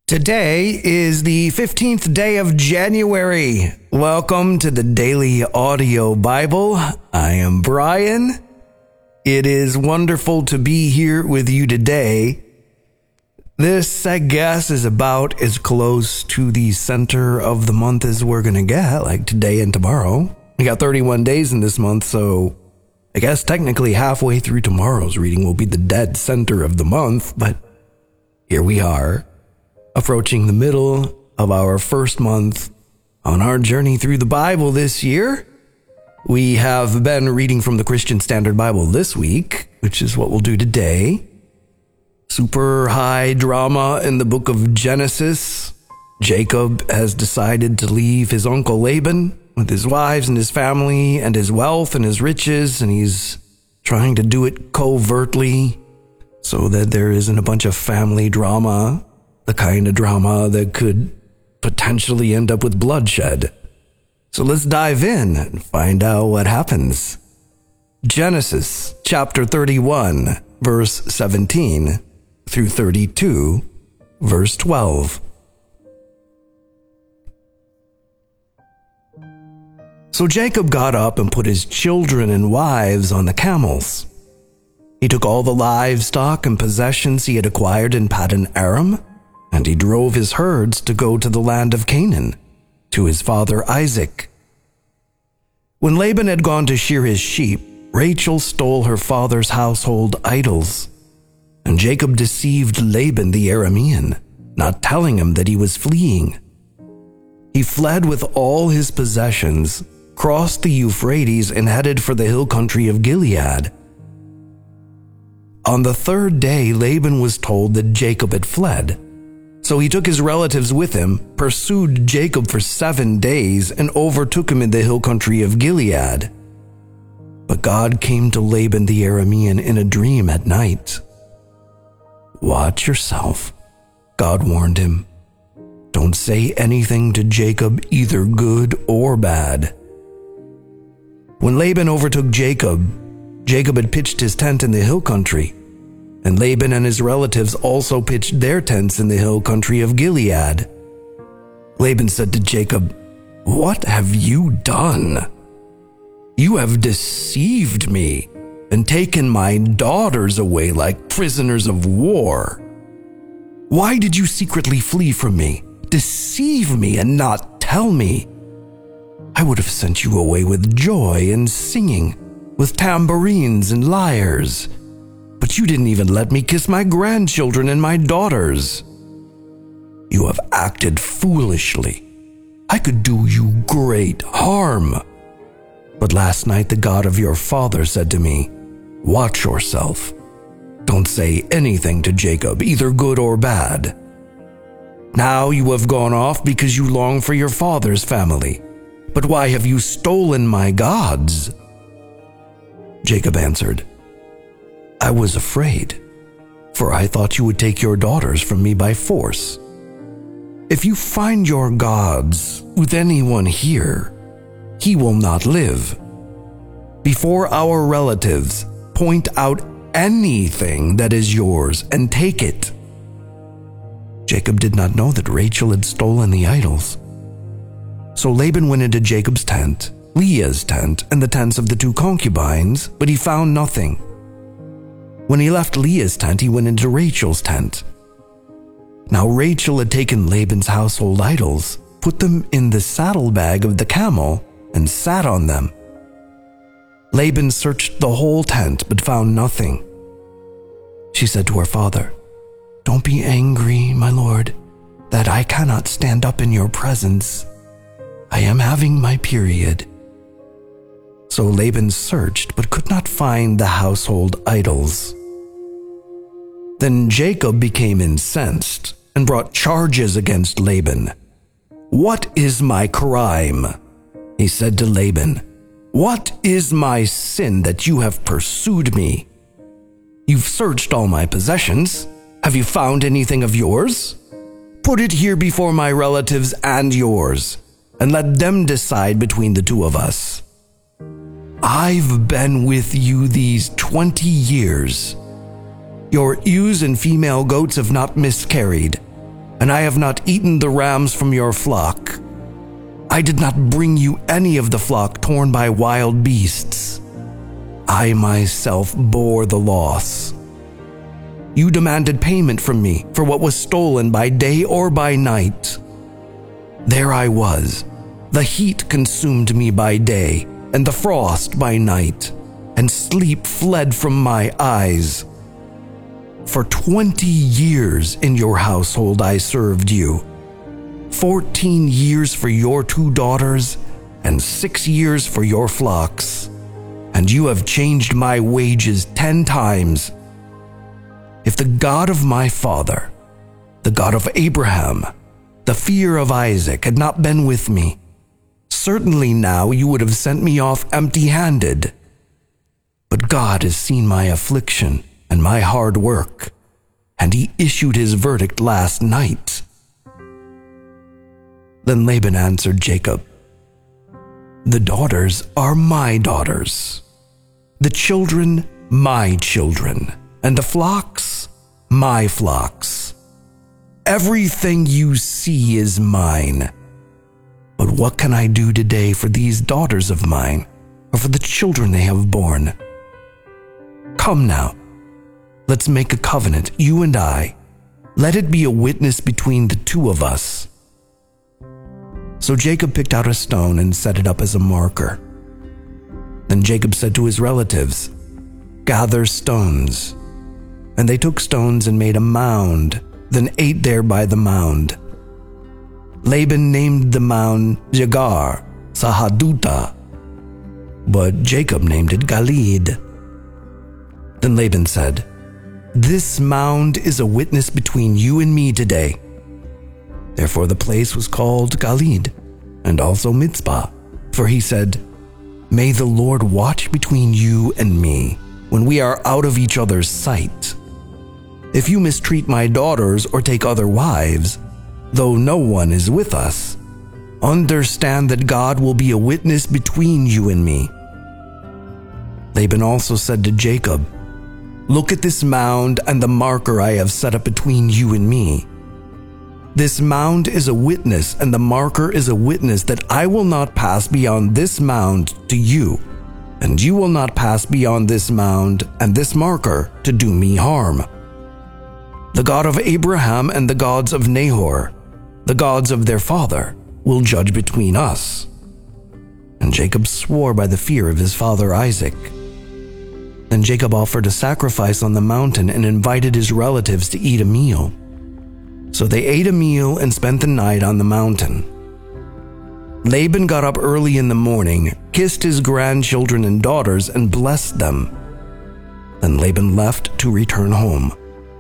Today is the 15th day of January. Welcome to the Daily Audio Bible. I am Brian. It is wonderful to be here with you today. This, I guess, is about as close to the center of the month as we're going to get, like today and tomorrow. We got 31 days in this month, so I guess technically halfway through tomorrow's reading will be the dead center of the month, but here we are, approaching the middle of our first month on our journey through the Bible this year. We have been reading from the Christian Standard Bible this week, which is what we'll do today. Super high drama in the book of Genesis. Jacob has decided to leave his uncle Laban with his wives and his family and his wealth and his riches, and he's trying to do it covertly so that there isn't a bunch of family drama, the kind of drama that could potentially end up with bloodshed. So let's dive in and find out what happens. Genesis chapter 31, verse 17 through 32, verse 12. So Jacob got up and put his children and wives on the camels. He took all the livestock and possessions he had acquired in Paddan Aram, and he drove his herds to go to the land of Canaan, to his father Isaac. When Laban had gone to shear his sheep, Rachel stole her father's household idols, and Jacob deceived Laban the Aramean, not telling him that he was fleeing. He fled with all his possessions, crossed the Euphrates, and headed for the hill country of Gilead. On the third day, Laban was told that Jacob had fled. So he took his relatives with him, pursued Jacob for 7 days, and overtook him in the hill country of Gilead. But God came to Laban the Aramean in a dream at night. "Watch yourself," God warned him. "Don't say anything to Jacob, either good or bad." When Laban overtook Jacob, Jacob had pitched his tent in the hill country, and Laban and his relatives also pitched their tents in the hill country of Gilead. Laban said to Jacob, "What have you done? You have deceived me and taken my daughters away like prisoners of war. Why did you secretly flee from me, deceive me, and not tell me? I would have sent you away with joy and singing, with tambourines and lyres. But you didn't even let me kiss my grandchildren and my daughters. You have acted foolishly. I could do you great harm. But last night the God of your father said to me, 'Watch yourself. Don't say anything to Jacob, either good or bad.' Now you have gone off because you long for your father's family. But why have you stolen my gods?" Jacob answered, "I was afraid, for I thought you would take your daughters from me by force. If you find your gods with anyone here, he will not live. Before our relatives, point out anything that is yours and take it." Jacob did not know that Rachel had stolen the idols. So Laban went into Jacob's tent, Leah's tent, and the tents of the 2 concubines, but he found nothing. When he left Leah's tent, he went into Rachel's tent. Now Rachel had taken Laban's household idols, put them in the saddlebag of the camel, and sat on them. Laban searched the whole tent, but found nothing. She said to her father, "Don't be angry, my lord, that I cannot stand up in your presence. I am having my period." So Laban searched, but could not find the household idols. Then Jacob became incensed and brought charges against Laban. "What is my crime?" he said to Laban. "What is my sin that you have pursued me? You've searched all my possessions. Have you found anything of yours? Put it here before my relatives and yours, and let them decide between the 2 of us. I've been with you these 20 years. Your ewes and female goats have not miscarried, and I have not eaten the rams from your flock. I did not bring you any of the flock torn by wild beasts. I myself bore the loss. You demanded payment from me for what was stolen by day or by night. There I was. The heat consumed me by day, and the frost by night, and sleep fled from my eyes. For 20 years in your household I served you, 14 years for your 2 daughters, and 6 years for your flocks, and you have changed my wages 10 times. If the God of my father, the God of Abraham, the fear of Isaac had not been with me, certainly now you would have sent me off empty-handed. But God has seen my affliction and my hard work, and he issued his verdict last night." Then Laban answered Jacob, "The daughters are my daughters, the children my children, and the flocks my flocks. Everything you see is mine. But what can I do today for these daughters of mine, or for the children they have borne? Come now, let's make a covenant, you and I. Let it be a witness between the 2 of us." So Jacob picked out a stone and set it up as a marker. Then Jacob said to his relatives, "Gather stones." And they took stones and made a mound, then ate there by the mound. Laban named the mound Jegar Sahaduta, but Jacob named it Galeed. Then Laban said, "This mound is a witness between you and me today." Therefore the place was called Galeed, and also Mizpah, for he said, "May the Lord watch between you and me when we are out of each other's sight. If you mistreat my daughters or take other wives, though no one is with us, understand that God will be a witness between you and me." Laban also said to Jacob, "Look at this mound and the marker I have set up between you and me. This mound is a witness, and the marker is a witness that I will not pass beyond this mound to you, and you will not pass beyond this mound and this marker to do me harm. The God of Abraham and the gods of Nahor, the gods of their father, will judge between us." And Jacob swore by the fear of his father Isaac. Then Jacob offered a sacrifice on the mountain and invited his relatives to eat a meal. So they ate a meal and spent the night on the mountain. Laban got up early in the morning, kissed his grandchildren and daughters, and blessed them. Then Laban left to return home.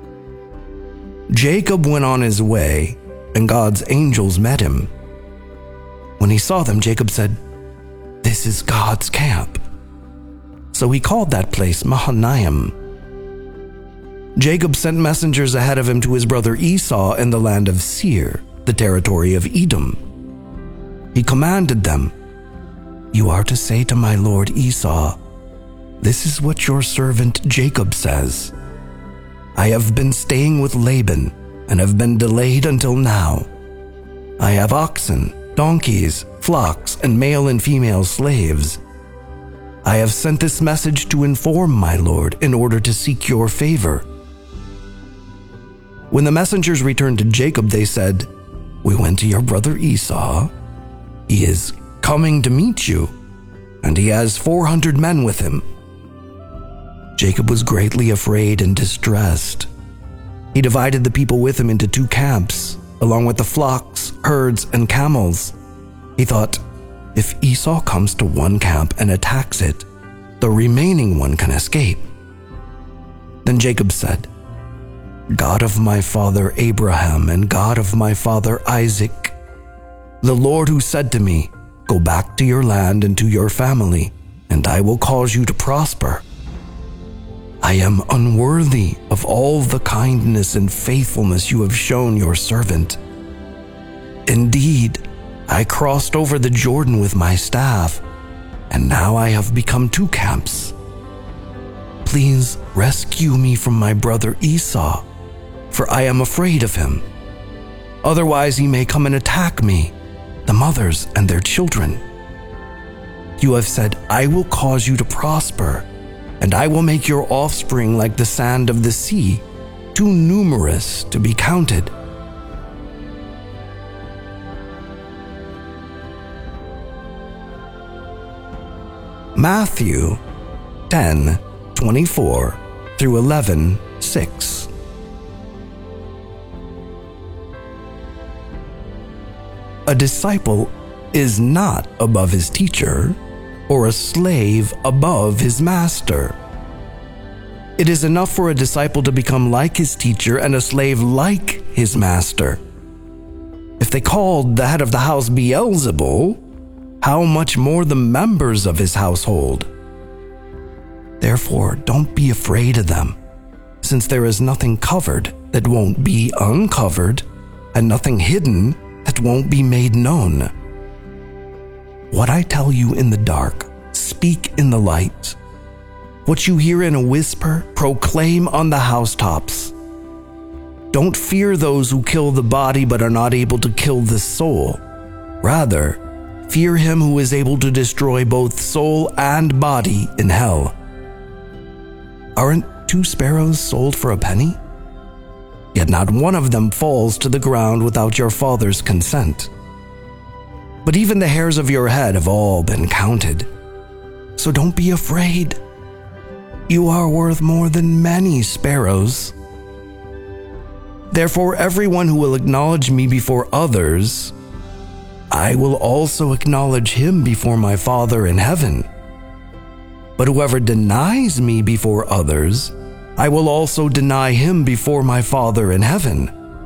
Jacob went on his way, and God's angels met him. When he saw them, Jacob said, "This is God's camp." So he called that place Mahanaim. Jacob sent messengers ahead of him to his brother Esau in the land of Seir, the territory of Edom. He commanded them, "You are to say to my lord Esau, 'This is what your servant Jacob says. I have been staying with Laban and have been delayed until now. I have oxen, donkeys, flocks, and male and female slaves. I have sent this message to inform my lord in order to seek your favor.'" When the messengers returned to Jacob, they said, "We went to your brother Esau. He is coming to meet you, and he has 400 men with him." Jacob was greatly afraid and distressed. He divided the people with him into 2 camps, along with the flocks, herds, and camels. He thought, if Esau comes to one camp and attacks it, the remaining one can escape. Then Jacob said, "God of my father Abraham and God of my father Isaac, the Lord who said to me, 'Go back to your land and to your family, and I will cause you to prosper.' I am unworthy of all the kindness and faithfulness you have shown your servant. Indeed, I crossed over the Jordan with my staff, and now I have become 2 camps. Please rescue me from my brother Esau, for I am afraid of him." Otherwise he may come and attack me, the mothers and their children. You have said, I will cause you to prosper, and I will make your offspring like the sand of the sea, too numerous to be counted. Matthew 10:24 through 11:6. A disciple is not above his teacher, or a slave above his master. It is enough for a disciple to become like his teacher and a slave like his master. If they called the head of the house Beelzebul, how much more the members of his household? Therefore, don't be afraid of them, since there is nothing covered that won't be uncovered, and nothing hidden that won't be made known. What I tell you in the dark, speak in the light. What you hear in a whisper, proclaim on the housetops. Don't fear those who kill the body but are not able to kill the soul. Rather, fear him who is able to destroy both soul and body in hell. Aren't 2 sparrows sold for a penny? Yet not one of them falls to the ground without your Father's consent. But even the hairs of your head have all been counted. So don't be afraid. You are worth more than many sparrows. Therefore, everyone who will acknowledge me before others, I will also acknowledge him before my Father in heaven. But whoever denies me before others, I will also deny him before my Father in heaven.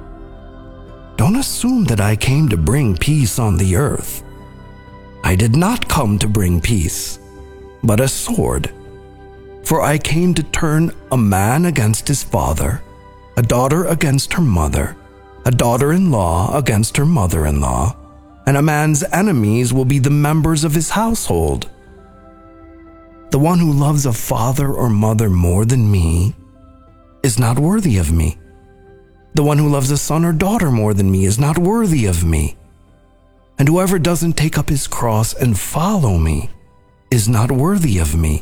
Don't assume that I came to bring peace on the earth. I did not come to bring peace, but a sword. For I came to turn a man against his father, a daughter against her mother, a daughter-in-law against her mother-in-law, and a man's enemies will be the members of his household. The one who loves a father or mother more than me is not worthy of me. The one who loves a son or daughter more than me is not worthy of me. And whoever doesn't take up his cross and follow me is not worthy of me.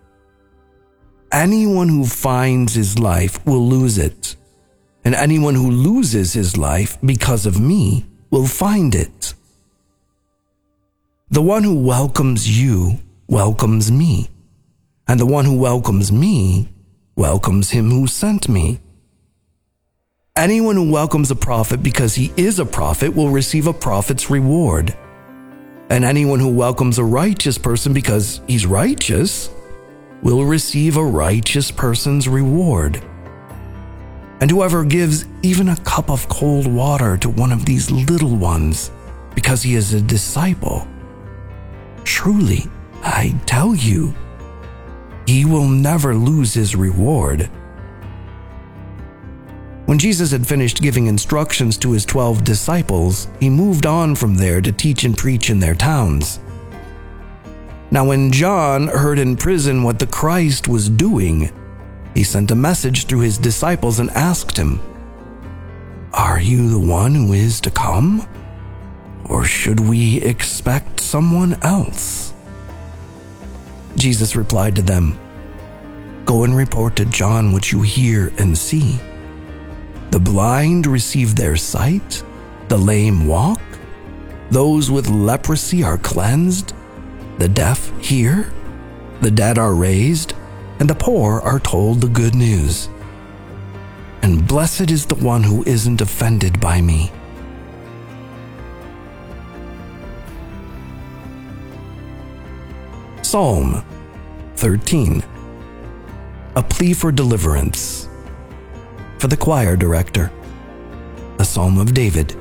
Anyone who finds his life will lose it, and anyone who loses his life because of me will find it. The one who welcomes you welcomes me, and the one who welcomes me welcomes him who sent me. Anyone who welcomes a prophet because he is a prophet will receive a prophet's reward. And anyone who welcomes a righteous person because he's righteous will receive a righteous person's reward. And whoever gives even a cup of cold water to one of these little ones because he is a disciple, truly, I tell you, he will never lose his reward. When Jesus had finished giving instructions to his 12 disciples, he moved on from there to teach and preach in their towns. Now when John heard in prison what the Christ was doing, he sent a message through his disciples and asked him, "Are you the one who is to come? Or should we expect someone else?" Jesus replied to them, "Go and report to John what you hear and see. The blind receive their sight, the lame walk, those with leprosy are cleansed, the deaf hear, the dead are raised, and the poor are told the good news. And blessed is the one who isn't offended by me." Psalm 13. A plea for deliverance. For the choir director. A Psalm of David.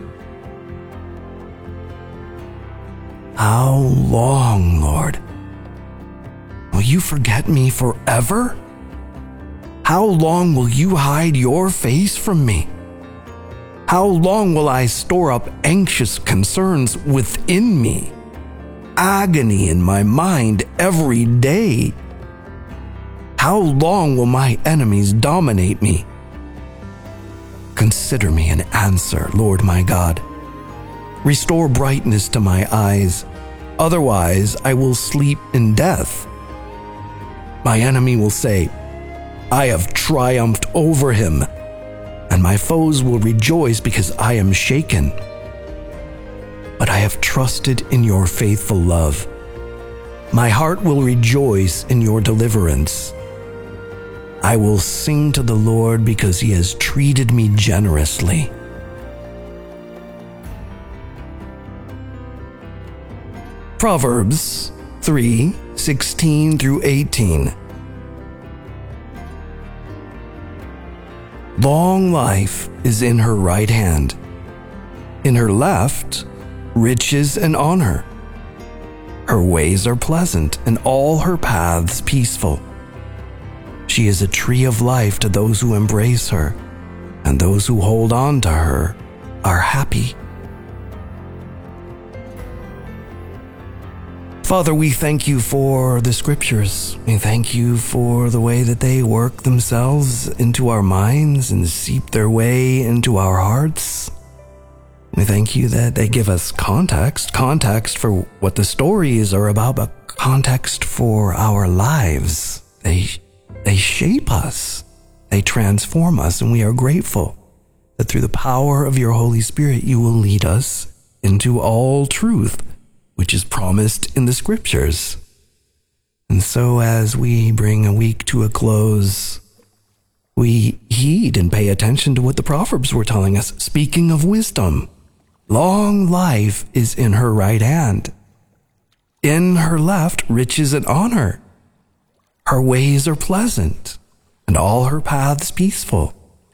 How long, Lord? Will you forget me forever? How long will you hide your face from me? How long will I store up anxious concerns within me? Agony in my mind every day. How long will my enemies dominate me? Consider me and answer, Lord my God. Restore brightness to my eyes, otherwise I will sleep in death. My enemy will say, I have triumphed over him, and my foes will rejoice because I am shaken. But I have trusted in your faithful love. My heart will rejoice in your deliverance. I will sing to the Lord because he has treated me generously. Proverbs 3:16 through 18. Long life is in her right hand. In her left, riches and honor. Her ways are pleasant, and all her paths peaceful. She is a tree of life to those who embrace her, and those who hold on to her are happy. Father, we thank you for the scriptures. We thank you for the way that they work themselves into our minds and seep their way into our hearts. We thank you that they give us context for what the stories are about, but context for our lives. They shape us, they transform us, and we are grateful that through the power of your Holy Spirit, you will lead us into all truth, which is promised in the scriptures. And so as we bring a week to a close, we heed and pay attention to what the Proverbs were telling us. Speaking of wisdom, long life is in her right hand. In her left, riches and honor. Her ways are pleasant, and all her paths peaceful.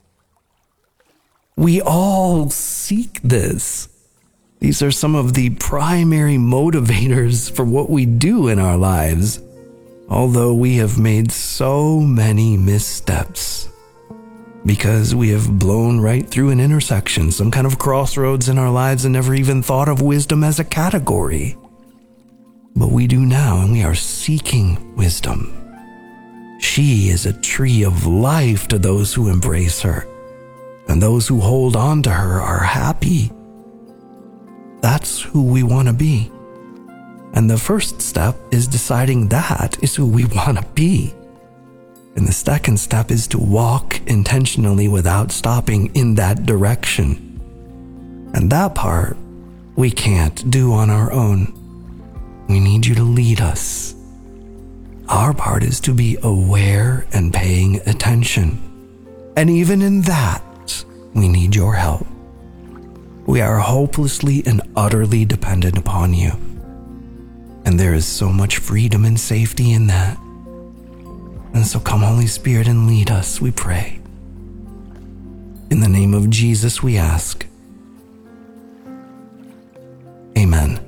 We all seek this. These are some of the primary motivators for what we do in our lives, although we have made so many missteps because we have blown right through an intersection, some kind of crossroads in our lives, and never even thought of wisdom as a category. But we do now, and we are seeking wisdom. She is a tree of life to those who embrace her, and those who hold on to her are happy. That's who we want to be. And the first step is deciding that is who we want to be. And the second step is to walk intentionally without stopping in that direction. And that part we can't do on our own. We need you to lead us. Our part is to be aware and paying attention. And even in that, we need your help. We are hopelessly and utterly dependent upon you. And there is so much freedom and safety in that. And so come, Holy Spirit, and lead us, we pray. In the name of Jesus, we ask. Amen.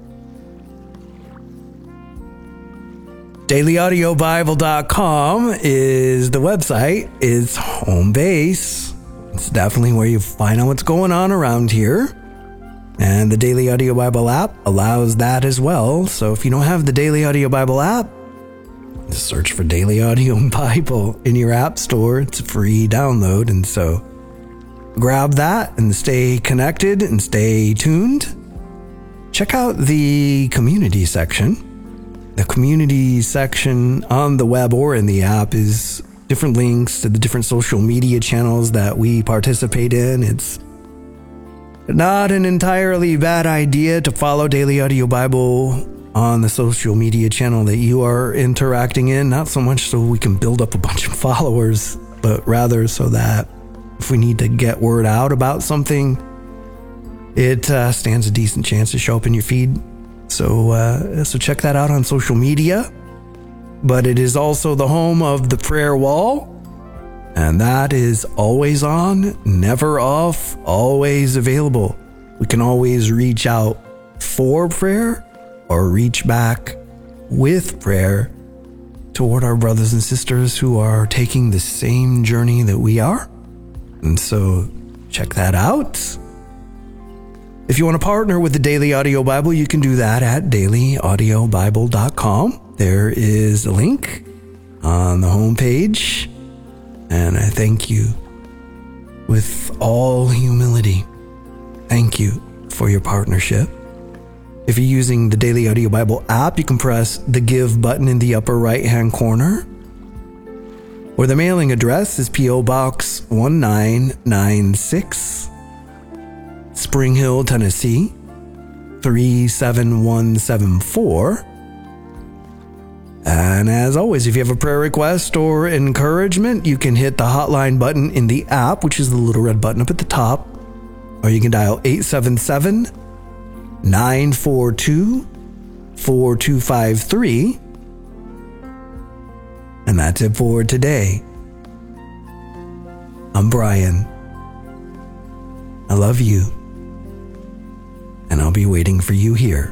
DailyAudioBible.com is the website. It's home base. It's definitely where you find out what's going on around here. And the Daily Audio Bible app allows that as well. So if you don't have the Daily Audio Bible app, just search for Daily Audio Bible in your app store. It's a free download. And so grab that and stay connected and stay tuned. Check out the community section. The community section on the web or in the app is different links to the different social media channels that we participate in. It's not an entirely bad idea to follow Daily Audio Bible on the social media channel that you are interacting in, not so much so we can build up a bunch of followers, but rather so that if we need to get word out about something, it stands a decent chance to show up in your feed. So check that out on social media. But it is also the home of the prayer wall, and that is always on, never off, always available. We can always reach out for prayer or reach back with prayer toward our brothers and sisters who are taking the same journey that we are. And so check that out. If you want to partner with the Daily Audio Bible, you can do that at dailyaudiobible.com. There is a link on the homepage, and I thank you with all humility, thank you for your partnership. If you're using the Daily Audio Bible app, you can press the Give button in the upper right-hand corner. Or the mailing address is P.O. Box 1996, Spring Hill, Tennessee, 37174. And as always, if you have a prayer request or encouragement, you can hit the hotline button in the app, which is the little red button up at the top, or you can dial 877-942-4253. And that's it for today. I'm Brian. I love you. And I'll be waiting for you here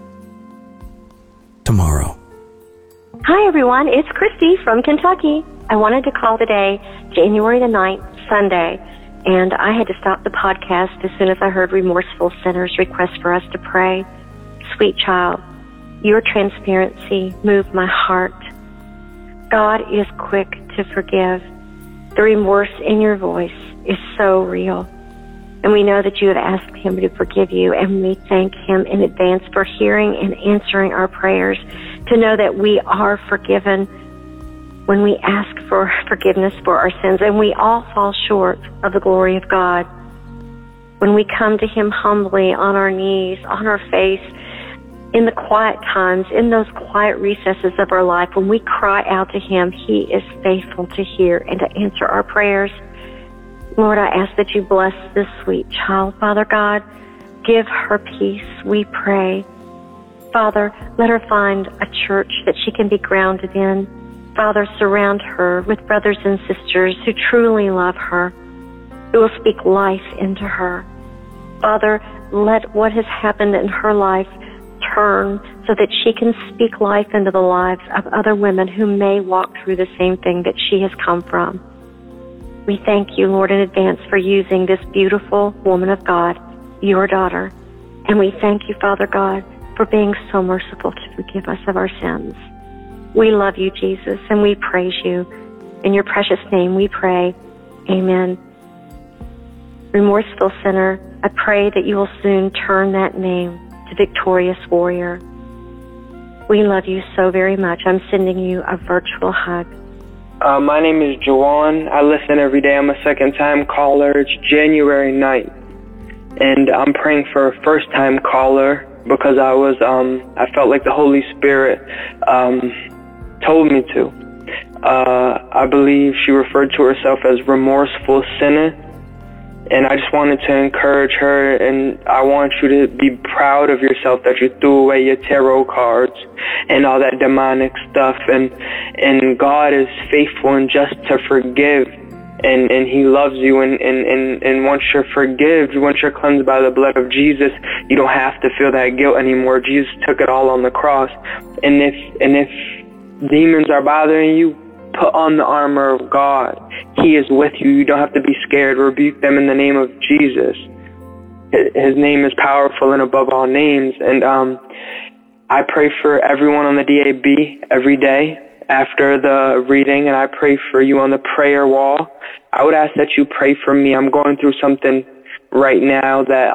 tomorrow. Hi, everyone. It's Christy from Kentucky. I wanted to call today, January the 9th, Sunday, and I had to stop the podcast as soon as I heard Remorseful Sinner's request for us to pray. Sweet child, your transparency moved my heart. God is quick to forgive. The remorse in your voice is so real. And we know that you have asked Him to forgive you, and we thank Him in advance for hearing and answering our prayers, to know that we are forgiven when we ask for forgiveness for our sins, and we all fall short of the glory of God. When we come to Him humbly on our knees, on our face, in the quiet times, in those quiet recesses of our life, when we cry out to Him, He is faithful to hear and to answer our prayers. Lord, I ask that you bless this sweet child, Father God. Give her peace, we pray. Father, let her find a church that she can be grounded in. Father, surround her with brothers and sisters who truly love her, who will speak life into her. Father, let what has happened in her life turn so that she can speak life into the lives of other women who may walk through the same thing that she has come from. We thank you, Lord, in advance for using this beautiful woman of God, your daughter. And we thank you, Father God, for being so merciful to forgive us of our sins. We love you, Jesus, and we praise you. In your precious name we pray. Amen. Remorseful sinner, I pray that you will soon turn that name to victorious warrior. We love you so very much. I'm sending you a virtual hug. My name is Jawan. I listen every day. I'm a second-time caller. It's January 9th, and I'm praying for a first-time caller because I felt like the Holy Spirit told me to. I believe she referred to herself as remorseful sinner, and I just wanted to encourage her, and I want you to be proud of yourself that you threw away your tarot cards and all that demonic stuff, and God is faithful and just to forgive, and He loves you, and once you're forgiven, once you're cleansed by the blood of Jesus, you don't have to feel that guilt anymore. Jesus took it all on the cross, and if demons are bothering you, put on the armor of God. He is with you. You don't have to be scared. Rebuke them in the name of Jesus. His name is powerful and above all names. And I pray for everyone on the DAB every day after the reading, and I pray for you on the prayer wall. I would ask that you pray for me. I'm going through something right now that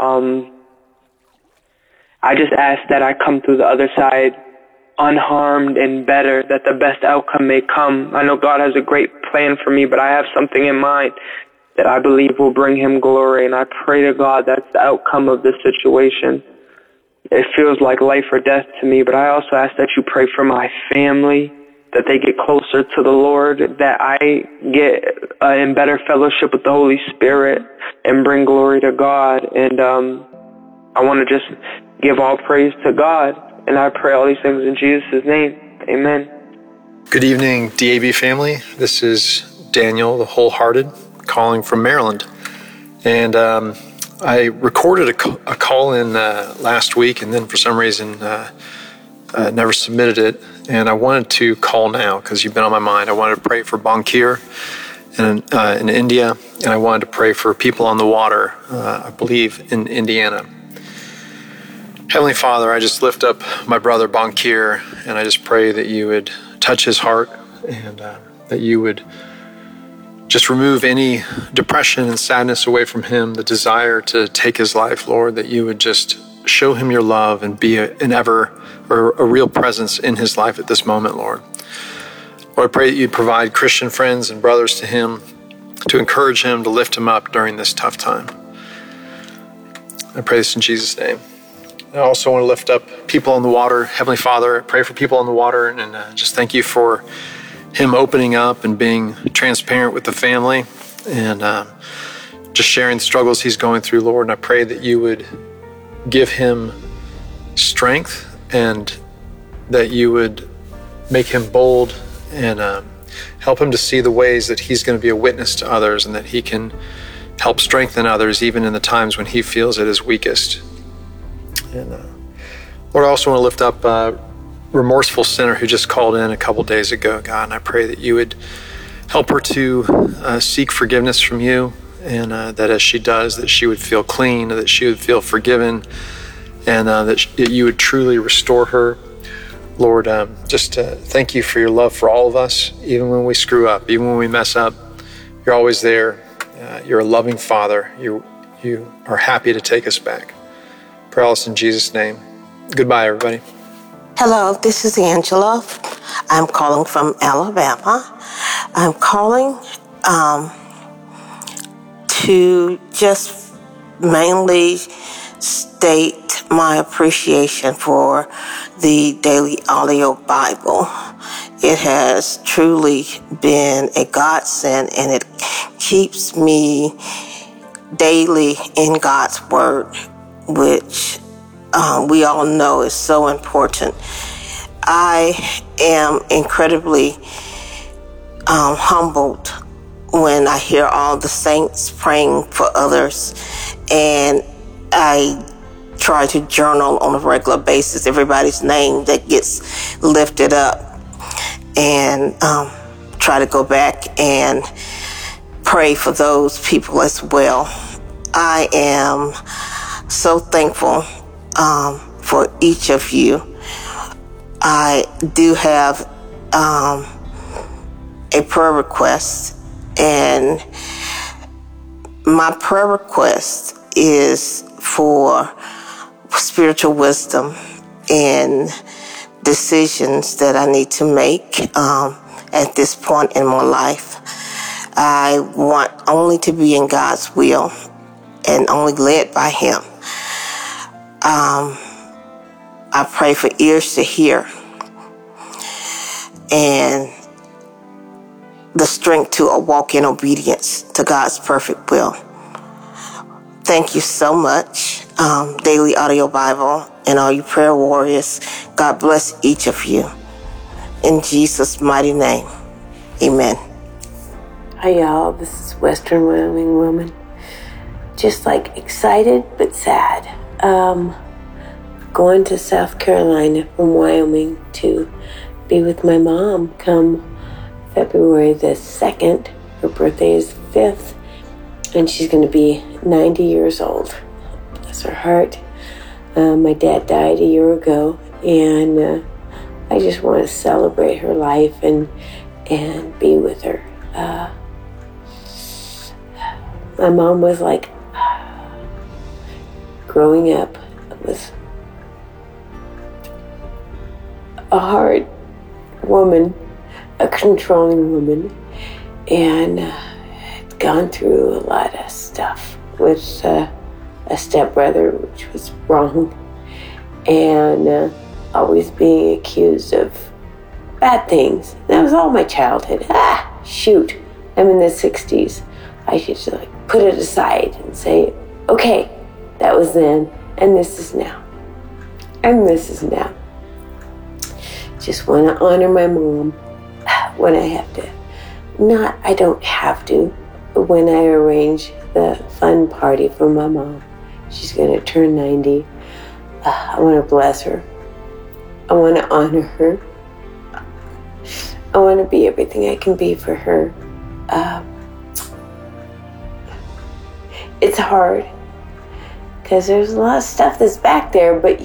I just ask that I come through the other side unharmed and better, that the best outcome may come. I know God has a great plan for me, but I have something in mind that I believe will bring Him glory, and I pray to God that's the outcome of this situation. It feels like life or death to me, but I also ask that you pray for my family, that they get closer to the Lord, that I get in better fellowship with the Holy Spirit and bring glory to God. And I want to just give all praise to God. And I pray all these things in Jesus' name. Amen. Good evening, DAB family. This is Daniel, the Wholehearted, calling from Maryland. And I recorded a call-in last week, and then for some reason never submitted it. And I wanted to call now because you've been on my mind. I wanted to pray for Bankir in India, and I wanted to pray for people on the water, I believe, in Indiana. Heavenly Father, I just lift up my brother Bankir, and I just pray that you would touch his heart, and that you would just remove any depression and sadness away from him, the desire to take his life, Lord, that you would just show him your love and be a real presence in his life at this moment, Lord. Lord, I pray that you'd provide Christian friends and brothers to him to encourage him, to lift him up during this tough time. I pray this in Jesus' name. I also want to lift up people on the water. Heavenly Father, I pray for people on the water and just thank you for him opening up and being transparent with the family and just sharing the struggles he's going through, Lord. And I pray that you would give him strength and that you would make him bold and help him to see the ways that he's going to be a witness to others and that he can help strengthen others even in the times when he feels at his weakest. And Lord, I also want to lift up a remorseful sinner who just called in a couple days ago, God, and I pray that you would help her to seek forgiveness from you and that as she does, that she would feel clean, that she would feel forgiven, and that you would truly restore her. Lord, just thank you for your love for all of us, even when we screw up, even when we mess up. You're always there. You're a loving Father. You are happy to take us back. Pray all this in Jesus' name. Goodbye, everybody. Hello, this is Angela. I'm calling from Alabama. I'm calling to just mainly state my appreciation for the Daily Audio Bible. It has truly been a godsend, and it keeps me daily in God's Word, which we all know is so important. I am incredibly humbled when I hear all the saints praying for others, and I try to journal on a regular basis everybody's name that gets lifted up, and try to go back and pray for those people as well. I am so thankful for each of you. I do have a prayer request, and my prayer request is for spiritual wisdom in decisions that I need to make at this point in my life. I want only to be in God's will and only led by Him. I pray for ears to hear and the strength to walk in obedience to God's perfect will. Thank you so much, Daily Audio Bible and all you prayer warriors. God bless each of you. In Jesus' mighty name, amen. Hi y'all, this is Western Wyoming woman. Just like excited but sad. Going to South Carolina from Wyoming to be with my mom come February the 2nd. Her birthday is the 5th, and she's going to be 90 years old. Bless her heart. My dad died a year ago, and I just want to celebrate her life and be with her. My mom was like, growing up was a hard woman, a controlling woman, and had gone through a lot of stuff with a stepbrother, which was wrong, and always being accused of bad things. That was all my childhood. Shoot, I'm in the 60s. I should just put it aside and say, okay, that was then, and this is now. And this is now. Just want to honor my mom when I have to. I don't have to, but when I arrange the fun party for my mom, she's going to turn 90. I want to bless her. I want to honor her. I want to be everything I can be for her. It's hard because there's a lot of stuff that's back there, but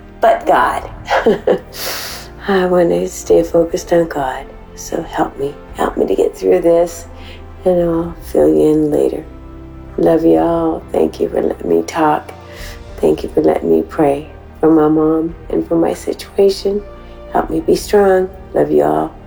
God. I want to stay focused on God, so help me. Help me to get through this, and I'll fill you in later. Love you all. Thank you for letting me talk. Thank you for letting me pray for my mom and for my situation. Help me be strong. Love you all.